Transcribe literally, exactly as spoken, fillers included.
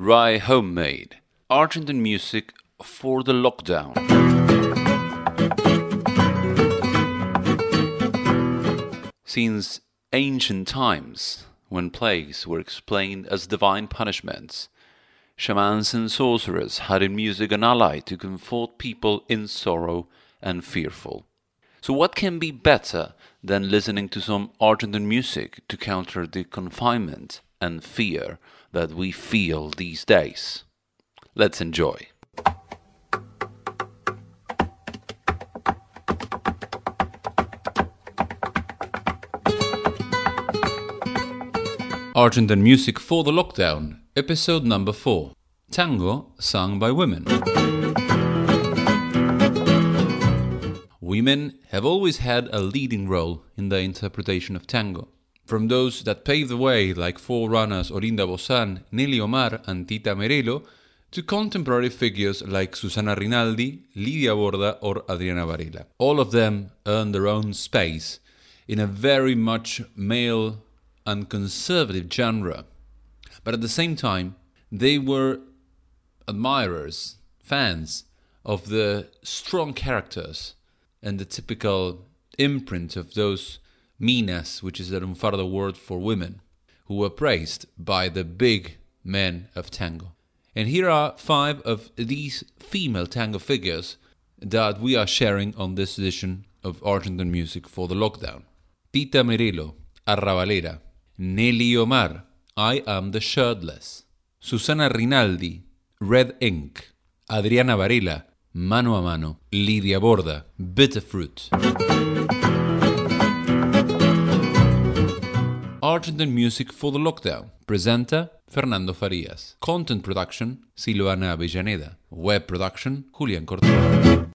Rye Homemade, Argentine music for the lockdown. Since ancient times, when plagues were explained as divine punishments, shamans and sorcerers had in music an ally to comfort people in sorrow and fearful. So what can be better than listening to some Argentine music to counter the confinement and fear that we feel these days? Let's enjoy. Argentine music for the lockdown, episode number four. Tango sung by women. Women have always had a leading role in the interpretation of tango. From those that paved the way, like forerunners Olinda Bozán, Nelly Omar, and Tita Merelo, to contemporary figures like Susana Rinaldi, Lidia Borda, or Adriana Varela. All of them earned their own space in a very much male and conservative genre. But at the same time, they were admirers, fans of the strong characters and the typical imprint of those minas, which is a lunfardo word for women, who were praised by the big men of tango. And here are five of these female tango figures that we are sharing on this edition of Argentine Music for the Lockdown. Tita Merelo, Arrabalera. Nelly Omar, I Am the Shirtless. Susana Rinaldi, Red Ink. Adriana Varela, Mano a Mano. Lidia Borda, Bitter Fruit. Argentine Music for the Lockdown. Presenter, Fernando Farias. Content production, Silvana Avellaneda. Web production, Julián Cortés.